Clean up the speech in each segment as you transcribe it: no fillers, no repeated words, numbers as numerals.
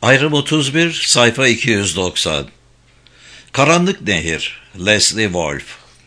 Ayrım 31, sayfa 290. Karanlık Nehir, Leslie Wolf.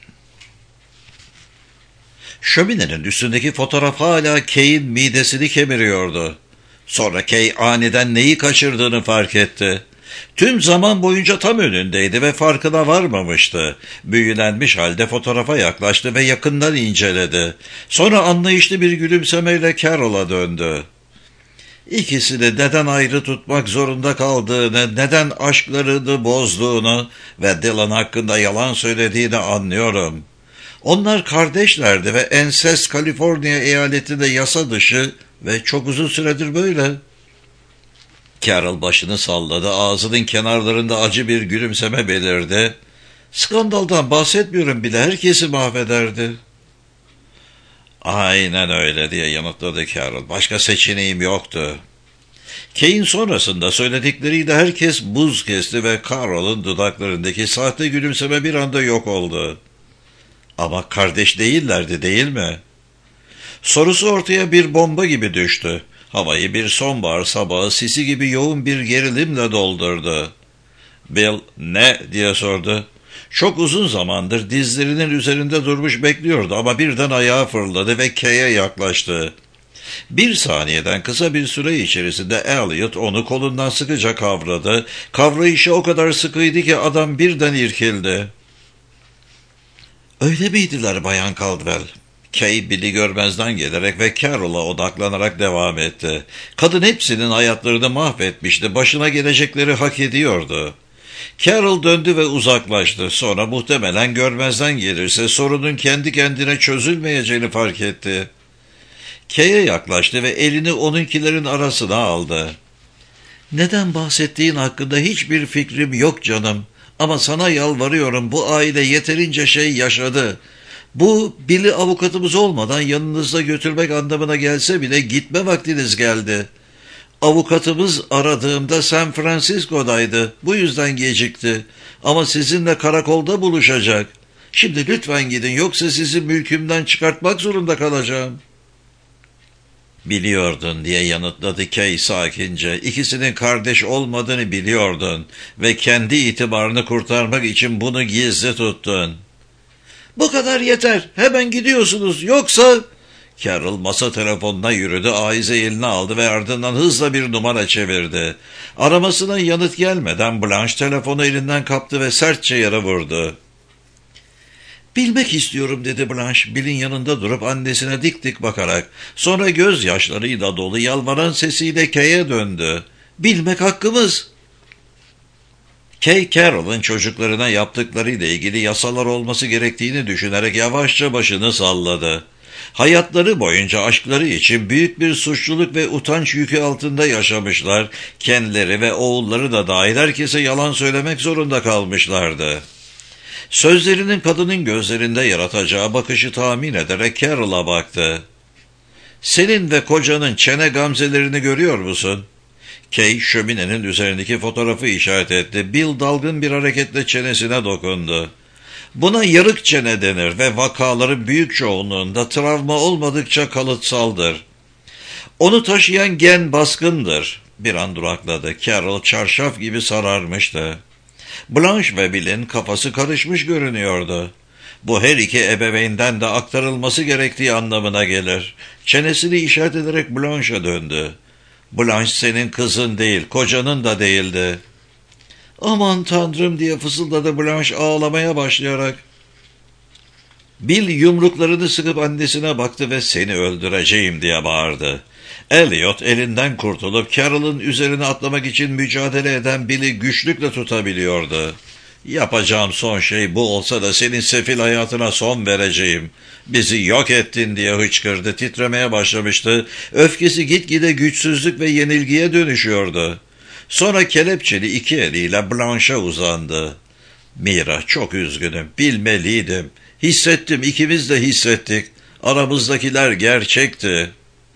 Şöminenin üstündeki fotoğraf hala Kay'in midesini kemiriyordu. Sonra Kay aniden neyi kaçırdığını fark etti. Tüm zaman boyunca tam önündeydi ve farkına varmamıştı. Büyülenmiş halde fotoğrafa yaklaştı ve yakından inceledi. Sonra anlayışlı bir gülümsemeyle Carol'a döndü. İkisini neden ayrı tutmak zorunda kaldığını, neden aşklarını bozduğunu ve Dylan hakkında yalan söylediğini anlıyorum. Onlar kardeşlerdi ve ensest Kaliforniya eyaletinde yasa dışı ve çok uzun süredir böyle. Carol başını salladı, ağzının kenarlarında acı bir gülümseme belirdi. Skandaldan bahsetmiyorum bile, herkesi mahvederdi. Aynen öyle diye yanıtladı Carol. Başka seçeneğim yoktu. Kay'in sonrasında söyledikleriyle herkes buz kesti ve Carol'un dudaklarındaki sahte gülümseme bir anda yok oldu. Ama kardeş değillerdi, değil mi? Sorusu ortaya bir bomba gibi düştü. Havayı bir sonbahar sabahı sisi gibi yoğun bir gerilimle doldurdu. Bill ne diye sordu. Çok uzun zamandır dizlerinin üzerinde durmuş bekliyordu ama birden ayağa fırladı ve Kay'e yaklaştı. Bir saniyeden kısa bir süre içerisinde Elliot onu kolundan sıkıca kavradı. Kavrayışı o kadar sıkıydı ki adam birden irkildi. Öyle miydiler Bayan Caldwell? Kay Bill'i görmezden gelerek ve Carol'a odaklanarak devam etti. Kadın hepsinin hayatlarını mahvetmişti. Başına gelecekleri hak ediyordu. Carol döndü ve uzaklaştı. Sonra muhtemelen görmezden gelirse sorunun kendi kendine çözülmeyeceğini fark etti. Kay'e yaklaştı ve elini onunkilerin arasına aldı. Neden bahsettiğin hakkında hiçbir fikrim yok canım. Ama sana yalvarıyorum, bu aile yeterince şey yaşadı. Bu Bill'i avukatımız olmadan yanınızda götürmek anlamına gelse bile gitme vaktiniz geldi. Avukatımız aradığımda San Francisco'daydı. Bu yüzden gecikti. Ama sizinle karakolda buluşacak. Şimdi lütfen gidin, yoksa sizi mülkümden çıkartmak zorunda kalacağım. Biliyordun diye yanıtladı Kay sakince. İkisinin kardeş olmadığını biliyordun ve kendi itibarını kurtarmak için bunu gizli tuttun. Bu kadar yeter. Hemen gidiyorsunuz. Yoksa... Carol masa telefonuna yürüdü, aize eline aldı ve ardından hızla bir numara çevirdi. Aramasına yanıt gelmeden Blanche telefonu elinden kaptı ve sertçe yere vurdu. Bilmek istiyorum dedi Blanche, Bill'in yanında durup annesine dik dik bakarak. Sonra gözyaşlarıyla dolu yalvaran sesiyle Kay'e döndü. Bilmek hakkımız. Kay, Carol'ın çocuklarına yaptıklarıyla ilgili yasalar olması gerektiğini düşünerek yavaşça başını salladı. Hayatları boyunca aşkları için büyük bir suçluluk ve utanç yükü altında yaşamışlar, kendileri ve oğulları da dahil herkese yalan söylemek zorunda kalmışlardı. Sözlerinin kadının gözlerinde yaratacağı bakışı tahmin ederek Carol'a baktı. Senin ve kocanın çene gamzelerini görüyor musun? Kay şöminenin üzerindeki fotoğrafı işaret etti. Bill dalgın bir hareketle çenesine dokundu. Buna yarık çene denir ve vakaların büyük çoğunluğunda travma olmadıkça kalıtsaldır. Onu taşıyan gen baskındır. Bir an durakladı. Carol çarşaf gibi sararmıştı. Blanche ve Bill'in kafası karışmış görünüyordu. Bu her iki ebeveynden de aktarılması gerektiği anlamına gelir. Çenesini işaret ederek Blanche'a döndü. Blanche senin kızın değil, kocanın da değildi. Aman tanrım diye fısıldadı Blanche ağlamaya başlayarak. Bill yumruklarını sıkıp annesine baktı ve seni öldüreceğim diye bağırdı. Elliot elinden kurtulup Carol'ın üzerine atlamak için mücadele eden Bill'i güçlükle tutabiliyordu. Yapacağım son şey bu olsa da senin sefil hayatına son vereceğim. Bizi yok ettin diye hıçkırdı, titremeye başlamıştı. Öfkesi gitgide güçsüzlük ve yenilgiye dönüşüyordu. Sonra kelepçeli iki eliyle Blanche'a uzandı. Mira, çok üzgünüm, bilmeliydim. Hissettim, ikimiz de hissettik. Aramızdakiler gerçekti.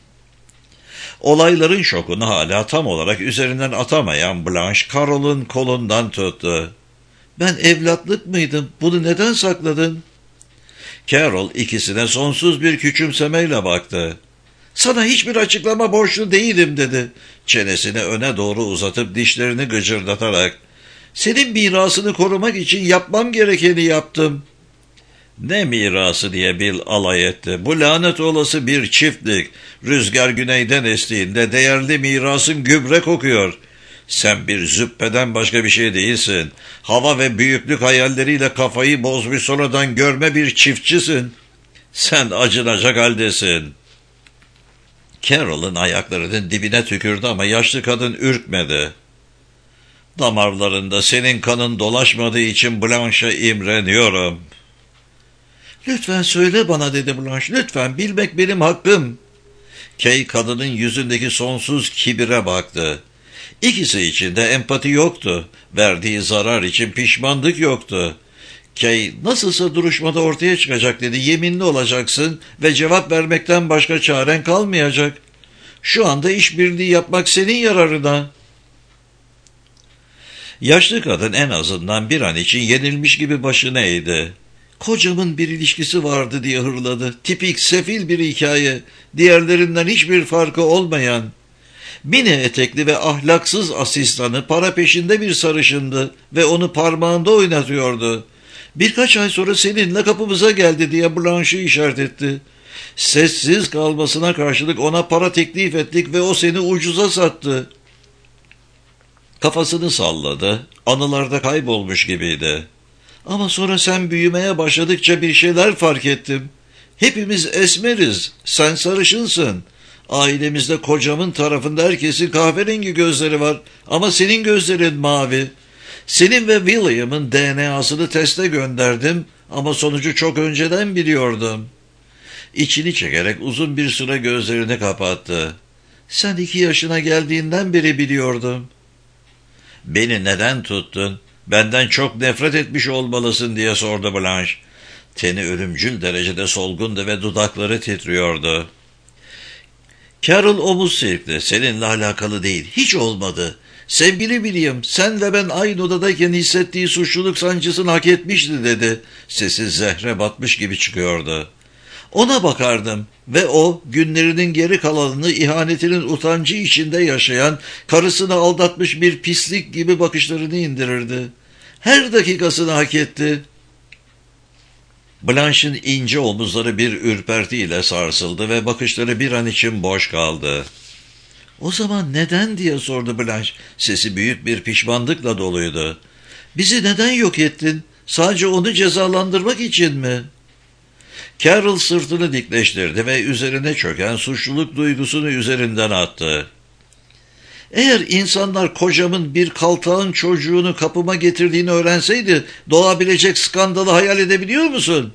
Olayların şokunu hala tam olarak üzerinden atamayan Blanche, Carol'un kolundan tuttu. Ben evlatlık mıydım? Bunu neden sakladın? Carol ikisine sonsuz bir küçümsemeyle baktı. Sana hiçbir açıklama borçlu değilim dedi. Çenesini öne doğru uzatıp dişlerini gıcırdatarak, "Senin mirasını korumak için yapmam gerekeni yaptım." "Ne mirası?" diye Bill alay etti. "Bu lanet olası bir çiftlik. Rüzgar güneyden estiğinde değerli mirasın gübre kokuyor. Sen bir züppeden başka bir şey değilsin. Hava ve büyüklük hayalleriyle kafayı bozmuş sonradan görme bir çiftçisin. Sen acınacak haldesin." Carol'ın ayaklarının dibine tükürdü ama yaşlı kadın ürkmedi. "Damarlarında senin kanın dolaşmadığı için Blanche'a imreniyorum." "Lütfen söyle bana," dedi Blanche. "Lütfen, bilmek benim hakkım." Kay kadının yüzündeki sonsuz kibire baktı. İkisi için de empati yoktu. Verdiği zarar için pişmanlık yoktu. Kay, "Nasılsa duruşmada ortaya çıkacak," dedi. "Yeminli olacaksın ve cevap vermekten başka çaren kalmayacak. Şu anda işbirliği yapmak senin yararına." Yaşlı kadın en azından bir an için yenilmiş gibi başını eğdi. "Kocamın bir ilişkisi vardı," diye hırladı. "Tipik, sefil bir hikaye. Diğerlerinden hiçbir farkı olmayan. Mini etekli ve ahlaksız asistanı para peşinde bir sarışındı ve onu parmağında oynatıyordu. Birkaç ay sonra seninle kapımıza geldi," diye Blanche'ı işaret etti. "Sessiz kalmasına karşılık ona para teklif ettik ve o seni ucuza sattı." Kafasını salladı. Anılarda kaybolmuş gibiydi. "Ama sonra sen büyümeye başladıkça bir şeyler fark ettim. Hepimiz esmeriz, sen sarışınsın. Ailemizde kocamın tarafında herkesin kahverengi gözleri var ama senin gözlerin mavi. Senin ve William'ın DNA'sını teste gönderdim ama sonucu çok önceden biliyordum." İçini çekerek uzun bir süre gözlerini kapattı. "Sen 2 yaşına geldiğinden beri biliyordum." "Beni neden tuttun? Benden çok nefret etmiş olmalısın," diye sordu Blanche. Teni ölümcül derecede solgundu ve dudakları titriyordu. Carol omuz silkti. "Seninle alakalı değil, hiç olmadı. Sevgili William, sen ve ben aynı odadayken hissettiği suçluluk sancısını hak etmişti," dedi. Sesi zehre batmış gibi çıkıyordu. "Ona bakardım ve o, günlerinin geri kalanını ihanetinin utancı içinde yaşayan, karısını aldatmış bir pislik gibi bakışlarını indirirdi. Her dakikasını hak etti." Blanche'ın ince omuzları bir ürpertiyle sarsıldı ve bakışları bir an için boş kaldı. "O zaman neden?" diye sordu Blanche. Sesi büyük bir pişmanlıkla doluydu. "Bizi neden yok ettin? Sadece onu cezalandırmak için mi?" Carol sırtını dikleştirdi ve üzerine çöken suçluluk duygusunu üzerinden attı. "Eğer insanlar kocamın bir kaltağın çocuğunu kapıma getirdiğini öğrenseydi, doğabilecek skandalı hayal edebiliyor musun?"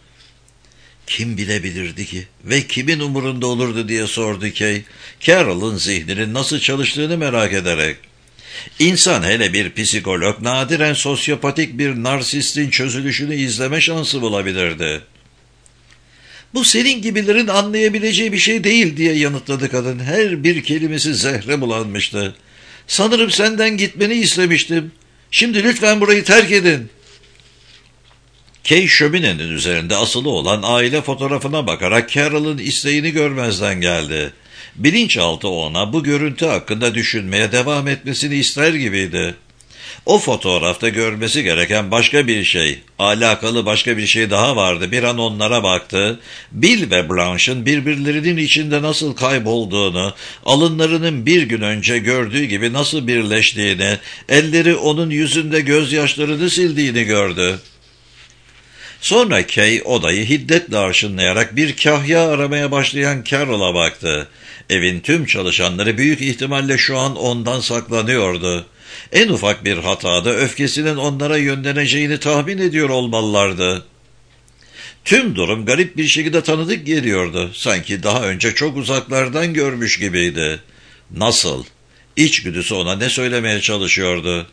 "Kim bilebilirdi ki ve kimin umurunda olurdu?" diye sordu Kay, Carol'ın zihninin nasıl çalıştığını merak ederek. İnsan, hele bir psikolog, nadiren sosyopatik bir narsistin çözülüşünü izleme şansı bulabilirdi. "Bu senin gibilerin anlayabileceği bir şey değil," diye yanıtladı kadın. Her bir kelimesi zehre bulanmıştı. "Sanırım senden gitmeni istemiştim. Şimdi lütfen burayı terk edin." Kay, şöminenin üzerinde asılı olan aile fotoğrafına bakarak Carol'ın isteğini görmezden geldi. Bilinçaltı ona bu görüntü hakkında düşünmeye devam etmesini ister gibiydi. O fotoğrafta görmesi gereken başka bir şey, alakalı başka bir şey daha vardı. Bir an onlara baktı. Bill ve Blanche'ın birbirlerinin içinde nasıl kaybolduğunu, alınlarının bir gün önce gördüğü gibi nasıl birleştiğini, elleri onun yüzünde gözyaşlarını sildiğini gördü. Sonra Kay odayı hiddetle arşınlayarak bir kahya aramaya başlayan Carol'a baktı. Evin tüm çalışanları büyük ihtimalle şu an ondan saklanıyordu. En ufak bir hatada öfkesinin onlara yönleneceğini tahmin ediyor olmalılardı. Tüm durum garip bir şekilde tanıdık geliyordu. Sanki daha önce çok uzaklardan görmüş gibiydi. Nasıl? İçgüdüsü ona ne söylemeye çalışıyordu?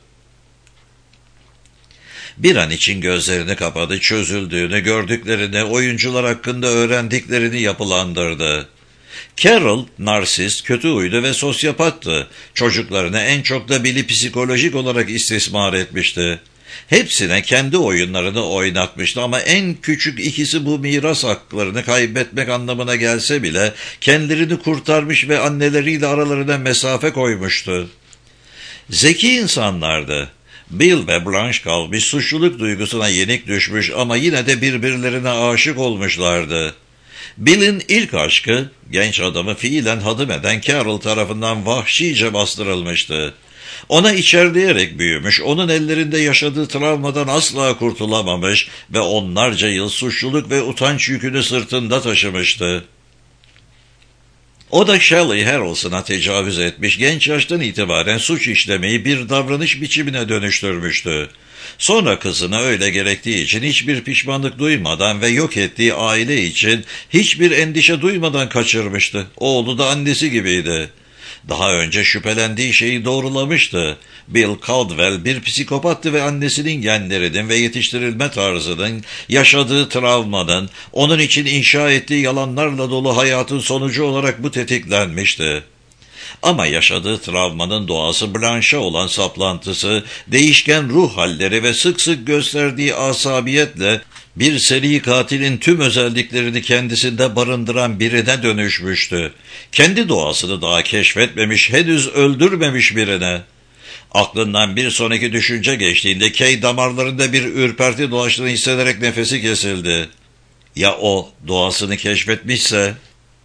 Bir an için gözlerini kapadı, çözüldüğünü, gördüklerini, oyuncular hakkında öğrendiklerini yapılandırdı. Carol, narsist, kötü huylu ve sosyopattı. Çocuklarını en çok da Bill'i psikolojik olarak istismar etmişti. Hepsine kendi oyunlarını oynatmıştı ama en küçük ikisi bu miras haklarını kaybetmek anlamına gelse bile kendilerini kurtarmış ve anneleriyle aralarına mesafe koymuştu. Zeki insanlardı. Bill ve Blanche kalmış, suçluluk duygusuna yenik düşmüş ama yine de birbirlerine aşık olmuşlardı. Bill'in ilk aşkı, genç adamı fiilen hadım eden Carol tarafından vahşice bastırılmıştı. Ona içerleyerek büyümüş, onun ellerinde yaşadığı travmadan asla kurtulamamış ve onlarca yıl suçluluk ve utanç yükünü sırtında taşımıştı. O da Shelley Harrelson'a tecavüz etmiş, genç yaştan itibaren suç işlemeyi bir davranış biçimine dönüştürmüştü. Sonra kızını öyle gerektiği için hiçbir pişmanlık duymadan ve yok ettiği aile için hiçbir endişe duymadan kaçırmıştı. Oğlu da annesi gibiydi. Daha önce şüphelendiği şeyi doğrulamıştı. Bill Caldwell bir psikopattı ve annesinin genlerinin ve yetiştirilme tarzının, yaşadığı travmanın, onun için inşa ettiği yalanlarla dolu hayatın sonucu olarak bu tetiklenmişti. Ama yaşadığı travmanın doğası Blanche'a olan saplantısı, değişken ruh halleri ve sık sık gösterdiği asabiyetle bir seri katilin tüm özelliklerini kendisinde barındıran birine dönüşmüştü. Kendi doğasını daha keşfetmemiş, henüz öldürmemiş birine. Aklından bir sonraki düşünce geçtiğinde Kay damarlarında bir ürperti dolaştığını hissederek nefesi kesildi. Ya o doğasını keşfetmişse?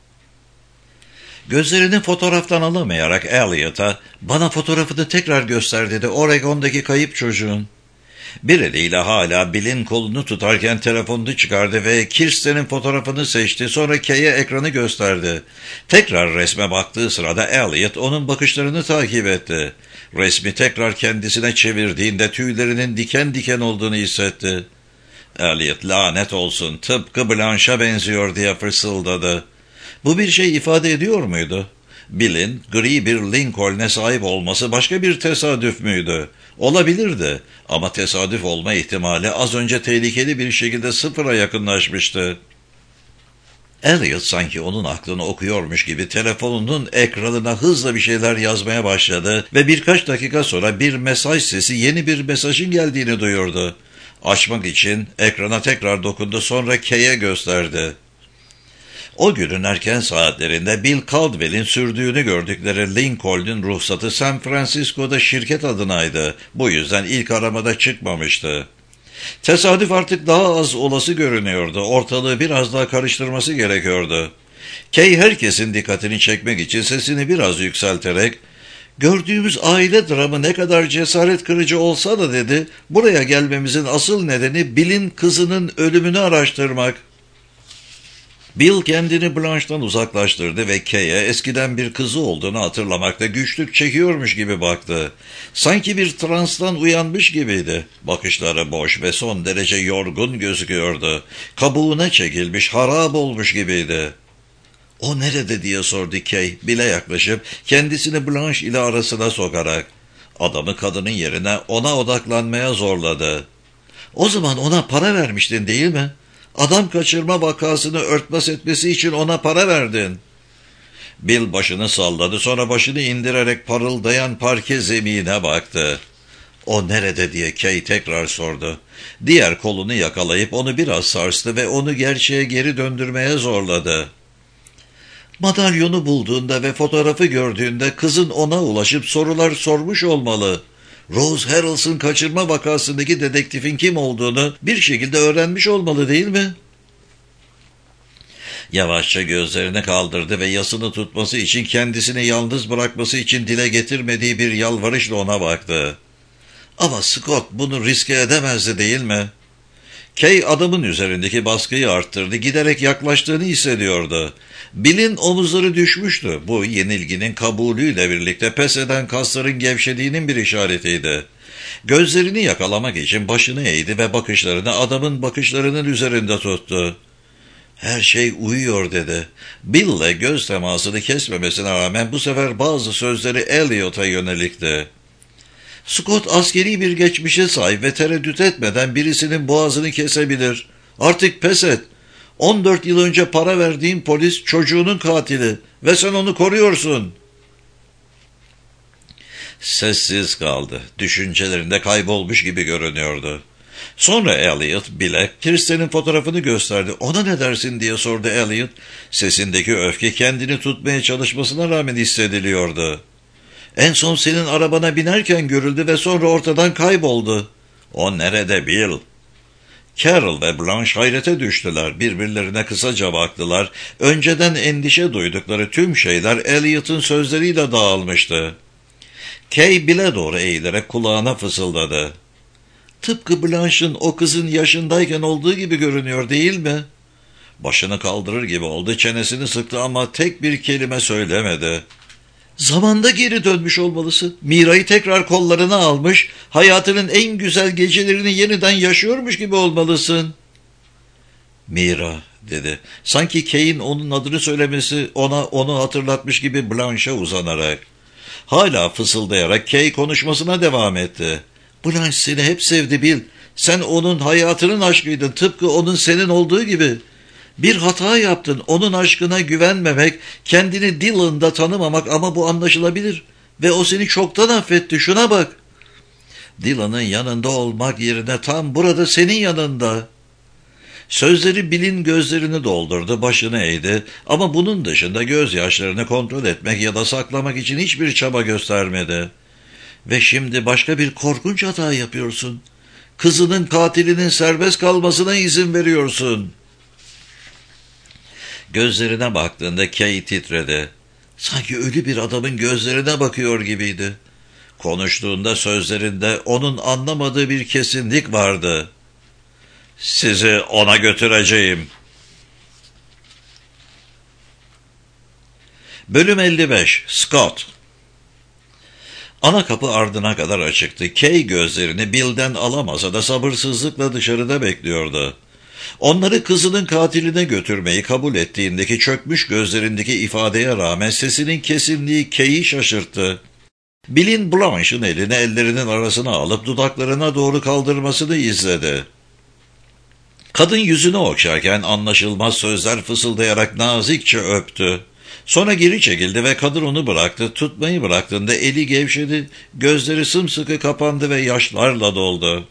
Gözlerini fotoğraftan alamayarak Elliot'a, "Bana fotoğrafını tekrar göster," dedi, "Oregon'daki kayıp çocuğun." Bir eliyle hala Bill'in kolunu tutarken telefonunu çıkardı ve Kirsten'in fotoğrafını seçti. Sonra Kay'e ekranı gösterdi. Tekrar resme baktığı sırada Elliot onun bakışlarını takip etti. Resmi tekrar kendisine çevirdiğinde tüylerinin diken diken olduğunu hissetti. Elliot, "Lanet olsun, tıpkı Blanche'a benziyor," diye fısıldadı. Bu bir şey ifade ediyor muydu? Bill'in gri bir Lincoln'e sahip olması başka bir tesadüf müydü? Olabilirdi ama tesadüf olma ihtimali az önce tehlikeli bir şekilde sıfıra yakınlaşmıştı. Elliot sanki onun aklını okuyormuş gibi telefonunun ekranına hızla bir şeyler yazmaya başladı ve birkaç dakika sonra bir mesaj sesi yeni bir mesajın geldiğini duyurdu. Açmak için ekrana tekrar dokundu, sonra Kay'e gösterdi. O günün erken saatlerinde Bill Caldwell'in sürdüğünü gördükleri Lincoln'un ruhsatı San Francisco'da şirket adınaydı. Bu yüzden ilk aramada çıkmamıştı. Tesadüf artık daha az olası görünüyordu. Ortalığı biraz daha karıştırması gerekiyordu. Kay herkesin dikkatini çekmek için sesini biraz yükselterek, "Gördüğümüz aile dramı ne kadar cesaret kırıcı olsa da," dedi, "buraya gelmemizin asıl nedeni Bill'in kızının ölümünü araştırmak." Bill kendini Blanche'dan uzaklaştırdı ve Kay'e eskiden bir kızı olduğunu hatırlamakta güçlük çekiyormuş gibi baktı. Sanki bir transtan uyanmış gibiydi. Bakışları boş ve son derece yorgun gözüküyordu. Kabuğuna çekilmiş, harap olmuş gibiydi. "O nerede?" diye sordu Kay, Bill'e yaklaşıp kendisini Blanche ile arasına sokarak. Adamı kadının yerine ona odaklanmaya zorladı. "O zaman ona para vermiştin, değil mi? Adam kaçırma vakasını örtbas etmesi için ona para verdin." Bill başını salladı, sonra başını indirerek parıldayan parke zemine baktı. "O nerede?" diye Kay tekrar sordu. Diğer kolunu yakalayıp onu biraz sarstı ve onu gerçeğe geri döndürmeye zorladı. Madalyonu bulduğunda ve fotoğrafı gördüğünde kızın ona ulaşıp sorular sormuş olmalı. Rose Harrelson kaçırma vakasındaki dedektifin kim olduğunu bir şekilde öğrenmiş olmalı, değil mi? Yavaşça gözlerini kaldırdı ve yasını tutması için, kendisini yalnız bırakması için dile getirmediği bir yalvarışla ona baktı. "Ama Scott bunu riske edemezdi, değil mi?" Kay adamın üzerindeki baskıyı arttırdı, giderek yaklaştığını hissediyordu. Bill'in omuzları düşmüştü. Bu yenilginin kabulüyle birlikte pes eden kasların gevşediğinin bir işaretiydi. Gözlerini yakalamak için başını eğdi ve bakışlarını adamın bakışlarının üzerinde tuttu. "Her şey uyuyor," dedi. Bill'le göz temasını kesmemesine rağmen bu sefer bazı sözleri Elliot'a yönelikti. "Scott askeri bir geçmişe sahip ve tereddüt etmeden birisinin boğazını kesebilir. Artık pes et. 14 yıl önce para verdiğin polis çocuğunun katili ve sen onu koruyorsun." Sessiz kaldı. Düşüncelerinde kaybolmuş gibi görünüyordu. Sonra Elliot bile Kirsten'in fotoğrafını gösterdi. Ona ne dersin diye sordu Elliot. Sesindeki öfke kendini tutmaya çalışmasına rağmen hissediliyordu. En son senin arabana binerken görüldü ve sonra ortadan kayboldu. O nerede Bill? Carol ve Blanche hayrete düştüler. Birbirlerine kısaca baktılar. Önceden endişe duydukları tüm şeyler Elliot'ın sözleriyle dağılmıştı. Kay Bill'e doğru eğilerek kulağına fısıldadı. Tıpkı Blanche'ın o kızın yaşındayken olduğu gibi görünüyor değil mi? Başını kaldırır gibi oldu, çenesini sıktı ama tek bir kelime söylemedi. Zamanda geri dönmüş olmalısın. Mira'yı tekrar kollarına almış, hayatının en güzel gecelerini yeniden yaşıyormuş gibi olmalısın. Mira, dedi. Sanki Kay'in onun adını söylemesi onu hatırlatmış gibi Blanche'a uzanarak. Hala fısıldayarak Kay konuşmasına devam etti. Blanche seni hep sevdi Bill. Sen onun hayatının aşkıydın, tıpkı onun senin olduğu gibi. Bir hata yaptın, onun aşkına güvenmemek, kendini Dylan'da tanımamak ama bu anlaşılabilir. Ve o seni çoktan affetti, şuna bak. Dylan'ın yanında olmak yerine tam burada senin yanında. Sözleri Bill'in gözlerini doldurdu, başını eğdi ama bunun dışında gözyaşlarını kontrol etmek ya da saklamak için hiçbir çaba göstermedi. Ve şimdi başka bir korkunç hata yapıyorsun. Kızının katilinin serbest kalmasına izin veriyorsun. Gözlerine baktığında Kay titredi. Sanki ölü bir adamın gözlerine bakıyor gibiydi. Konuştuğunda sözlerinde onun anlamadığı bir kesinlik vardı. Sizi ona götüreceğim. Bölüm 55. Scott. Ana kapı ardına kadar açıktı. Kay gözlerini Bill'den alamasa da sabırsızlıkla dışarıda bekliyordu. Onları kızının katiline götürmeyi kabul ettiğindeki çökmüş gözlerindeki ifadeye rağmen sesinin kesinliği Kay'i şaşırttı. Bill'in Blanche'ın elini ellerinin arasına alıp dudaklarına doğru kaldırmasını izledi. Kadın yüzünü okşarken anlaşılmaz sözler fısıldayarak nazikçe öptü. Sonra geri çekildi ve kadın onu bıraktı. Tutmayı bıraktığında eli gevşedi, gözleri sımsıkı kapandı ve yaşlarla doldu.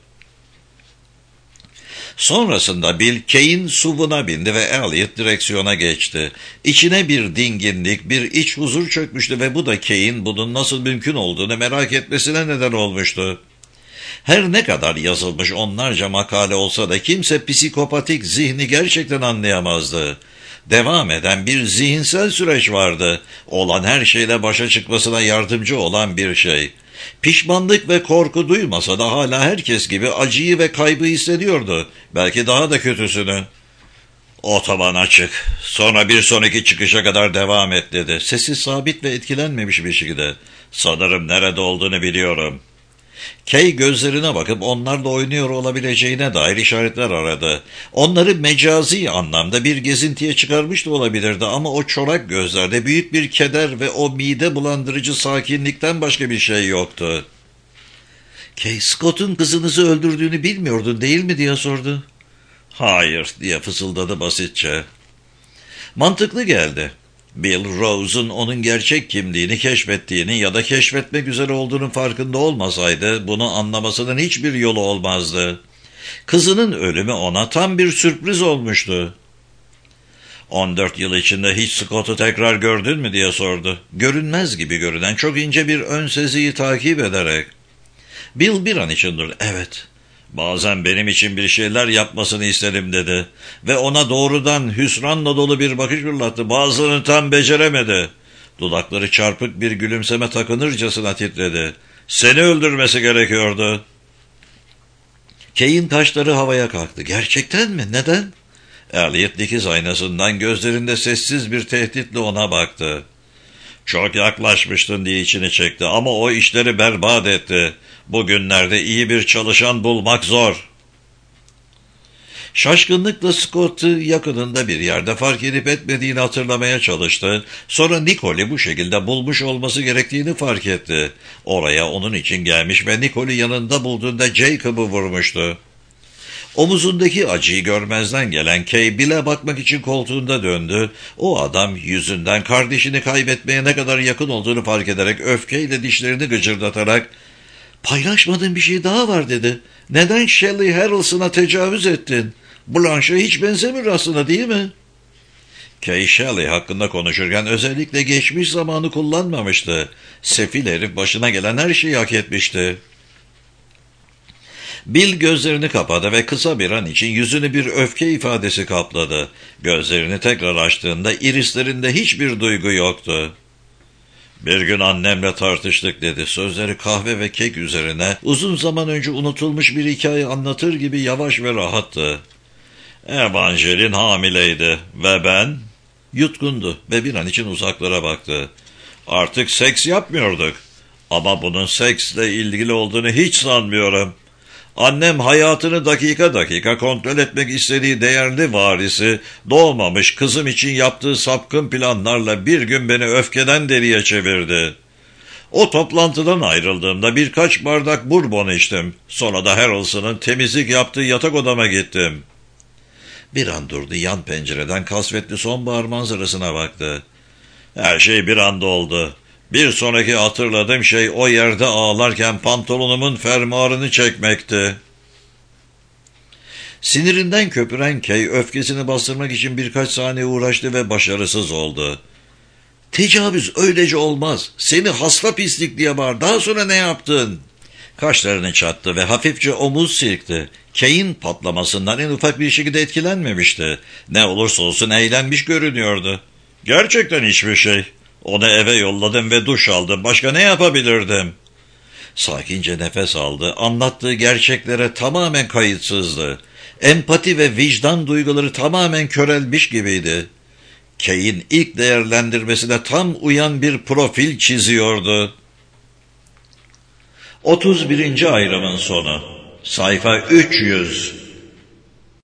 Sonrasında Bill Kay'in SUV'una bindi ve Elliot direksiyona geçti. İçine bir dinginlik, bir iç huzur çökmüştü ve bu da Kay'in bunun nasıl mümkün olduğunu merak etmesine neden olmuştu. Her ne kadar yazılmış onlarca makale olsa da kimse psikopatik zihni gerçekten anlayamazdı. Devam eden bir zihinsel süreç vardı. Olan her şeyle başa çıkmasına yardımcı olan bir şey. Pişmanlık ve korku duymasa da hala herkes gibi acıyı ve kaybı hissediyordu. Belki daha da kötüsünü. Otoban açık. Sonra bir sonraki çıkışa kadar devam et dedi. Sesi sabit ve etkilenmemiş bir şekilde. Sanırım nerede olduğunu biliyorum. Kay gözlerine bakıp onlarla oynuyor olabileceğine dair işaretler aradı. Onları mecazi anlamda bir gezintiye çıkarmış da olabilirdi ama o çorak gözlerde büyük bir keder ve o mide bulandırıcı sakinlikten başka bir şey yoktu. Kay, Scott'un kızınızı öldürdüğünü bilmiyordun değil mi diye sordu. Hayır diye fısıldadı basitçe. Mantıklı geldi. Bill Rose'un onun gerçek kimliğini keşfettiğini ya da keşfetmek üzere olduğunun farkında olmasaydı bunu anlamasının hiçbir yolu olmazdı. Kızının ölümü ona tam bir sürpriz olmuştu. 14 yıl içinde hiç Scott'u tekrar gördün mü diye sordu. Görünmez gibi görünen çok ince bir ön seziyi takip ederek. Bill bir an için durdu. Evet. Bazen benim için bir şeyler yapmasını istedim dedi. Ve ona doğrudan hüsranla dolu bir bakış fırlattı. Bazılarını tam beceremedi. Dudakları çarpık bir gülümseme takınırcasına titredi. Seni öldürmesi gerekiyordu. Kay'in kaşları havaya kalktı. Gerçekten mi? Neden? Elliot dikiz aynasından gözlerinde sessiz bir tehditle ona baktı. Çok yaklaşmıştın diye içini çekti ama o işleri berbat etti. Bugünlerde iyi bir çalışan bulmak zor. Şaşkınlıkla Scott'u yakınında bir yerde fark edip etmediğini hatırlamaya çalıştı. Sonra Nicole'i bu şekilde bulmuş olması gerektiğini fark etti. Oraya onun için gelmiş ve Nicole'i yanında bulduğunda Jacob'u vurmuştu. Omuzundaki acıyı görmezden gelen Kay bile bakmak için koltuğunda döndü. O adam yüzünden kardeşini kaybetmeye ne kadar yakın olduğunu fark ederek öfkeyle dişlerini gıcırdatarak "Paylaşmadığın bir şey daha var," dedi. "Neden Shelley Harrelson'a tecavüz ettin? Blanche'a hiç benzemiyor aslında, değil mi?" Kay Shelley hakkında konuşurken özellikle geçmiş zamanı kullanmamıştı. Sefil herif başına gelen her şeyi hak etmişti. Bill gözlerini kapadı ve kısa bir an için yüzünü bir öfke ifadesi kapladı. Gözlerini tekrar açtığında irislerinde hiçbir duygu yoktu. "Bir gün annemle tartıştık," dedi. Sözleri kahve ve kek üzerine uzun zaman önce unutulmuş bir hikaye anlatır gibi yavaş ve rahattı. "Evangeline hamileydi ve ben..." Yutkundu ve bir an için uzaklara baktı. "Artık seks yapmıyorduk. Ama bunun seksle ilgili olduğunu hiç sanmıyorum. Annem hayatını dakika dakika kontrol etmek istediği değerli varisi, doğmamış kızım için yaptığı sapkın planlarla bir gün beni öfkeden deliye çevirdi. O toplantıdan ayrıldığımda birkaç bardak bourbon içtim. Sonra da Harrelson'ın temizlik yaptığı yatak odama gittim." Bir an durdu, yan pencereden kasvetli sonbahar manzarasına baktı. "Her şey bir anda oldu. Bir sonraki hatırladığım şey o yerde ağlarken pantolonumun fermuarını çekmekti." Sinirinden köpüren Kay öfkesini bastırmak için birkaç saniye uğraştı ve başarısız oldu. "Tecavüz öylece olmaz. Seni hasta pislik," diye bağırdı. "Daha sonra ne yaptın?" Kaşlarını çattı ve hafifçe omuz silkti. Kay'in patlamasından en ufak bir şekilde etkilenmemişti. Ne olursa olsun eğlenmiş görünüyordu. "Gerçekten hiçbir şey. Onu eve yolladım ve duş aldım. Başka ne yapabilirdim?" Sakince nefes aldı. Anlattığı gerçeklere tamamen kayıtsızdı. Empati ve vicdan duyguları tamamen körelmiş gibiydi. Kay'in ilk değerlendirmesine tam uyan bir profil çiziyordu. 31. ayrımın sonu. Sayfa 300.